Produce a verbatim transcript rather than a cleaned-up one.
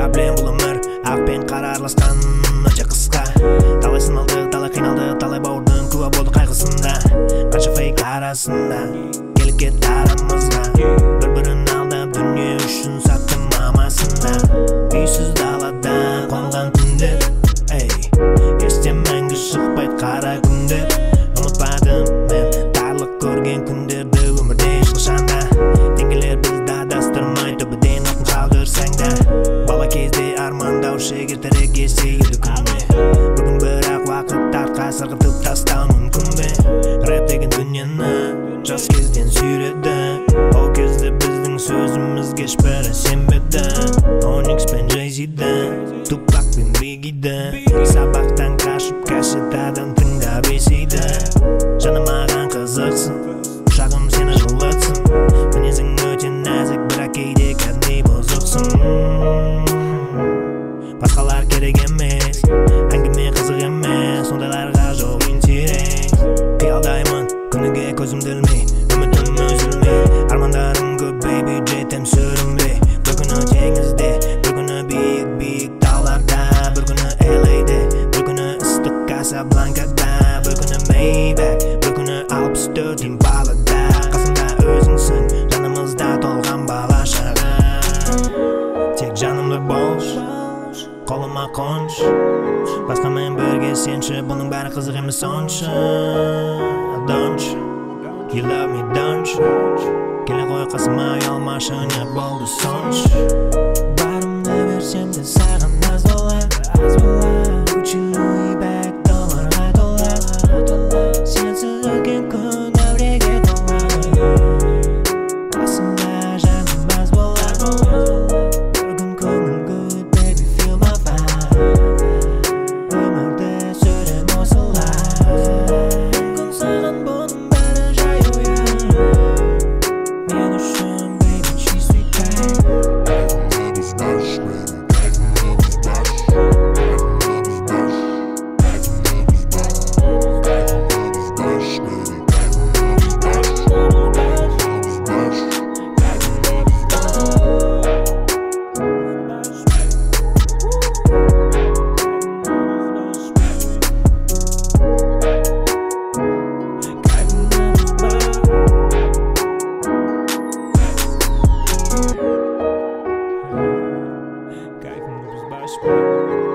проблем бұл өмір ақ пен қара араласқан өте қысқа. Талай сыналдық, талай қиналдық, талай бауырдың куә болды қайғысында. Қанша фейк арасында келіп кетті арамызға. Бір-бірін алдап дүние үшін сатты мамасында. Үйсіз далада қонған күндер, ей, естен мәңгі шықпайды қара күндер. Ұмытпадым мен тарлық көрген күндерді өмірде ешқашанда. Деңгелер бізді адастырмай төбеден отын қалдырсаң да. Бала кезде армандау шегіртірек келсе еді күнде. Бүгін бірақ уақыт артқа сырғытып тастау мүмкін бе? Рэп деген дүниені жас кезден сүйреді. Ол кезде біздің сөзімізге ешбірі сенбеді. Оникс пен Джей-Зиді, Тупак пен Бигиді. Сабақтан қашып кассетадан тыңдап есейді. Жаным маған қызықсың, құшағым сені жылытсын. Мінезің өте нәзік, бірақ кейде кәдімгідей бұзықсың. Басқалар керек емес, әңгіме қызық емес, сондайларға жоқ интерес. Қиялдаймын күніге көзімді ілмей, үмітім үзілмей. Армандарым көп, бейби, жетем сүрінбей. Бір күні теңізде, бір күні биік-биік тауларда. Бір күні эл эйде, бір күні ыстық Касабланкада. Бір күні Мейбак, бір күні алпыс төрт импалада. Қасымда өзіңсің, жанымызда толған бала-шаға. Тек жанымды болшы, қолыма қонш, басқамен бірге сенші. Бұның бәрі қызық емес сонша. Don't you, you love me, don't you? Келе қой қасыма ұялмашы, не болды сонша. Барымды берсем де саған аз бола. Gucci, Louis Bag, долларға тола. Сенсіз өткен күн әуреге тола. Қасымда жаным аз бола. Бір күн көңіл good, baby, feel my vibe. Өмірді сүрем осылай. Күн саған бұның бәрі жай ойын. Мен үшін, baby, she's sweet guy. Кайфым,